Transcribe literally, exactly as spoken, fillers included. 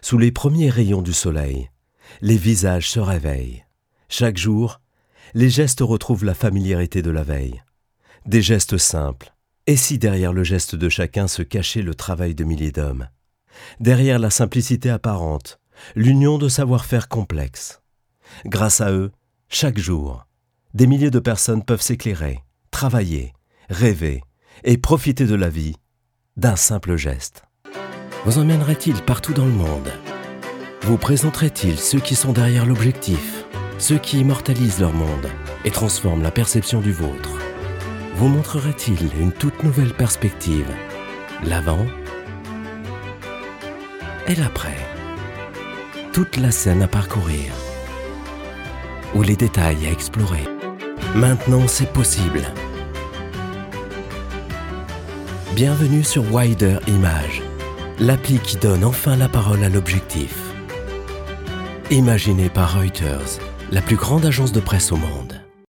Sous les premiers rayons du soleil, les visages se réveillent. Chaque jour, les gestes retrouvent la familiarité de la veille. Des gestes simples. Et si derrière le geste de chacun se cachait le travail de milliers d'hommes? Derrière la simplicité apparente, l'union de savoir-faire complexe. Grâce à eux, chaque jour, des milliers de personnes peuvent s'éclairer, travailler, rêver et profiter de la vie d'un simple geste. Vous emmènerait-il partout dans le monde? Vous présenterait-il ceux qui sont derrière l'objectif, ceux qui immortalisent leur monde et transforment la perception du vôtre? Vous montrerait-il une toute nouvelle perspective, l'avant et l'après? Toute la scène à parcourir, ou les détails à explorer. Maintenant, c'est possible. Bienvenue sur Wider Image, l'appli qui donne enfin la parole à l'objectif. Imaginée par Reuters, la plus grande agence de presse au monde.